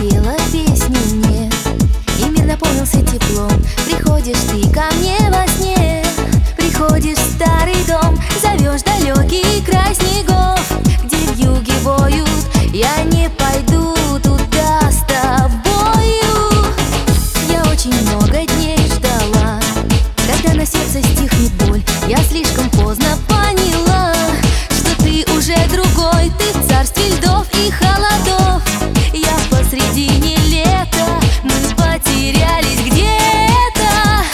запела песню мне, и мир наполнился теплом. Приходишь ты ко мне во сне, приходишь в старый дом, зовешь далекий край снегов, где вьюги воют. Я не пойду туда с тобою. Я очень много дней ждала, когда на сердце стихнет боль. Я слишком поздно поняла, что ты уже другой. Ты в царстве льдов и холодов, я посредине лета. Мы потерялись где-то.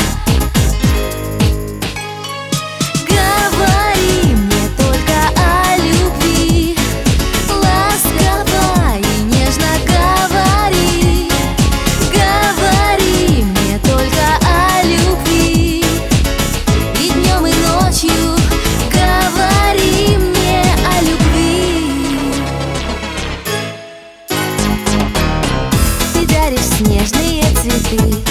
Говори мне только о любви, ласково и нежно говори. Говори мне только о любви, и днем, и ночью. Говори мне о любви. Ты даришь снежные цветы,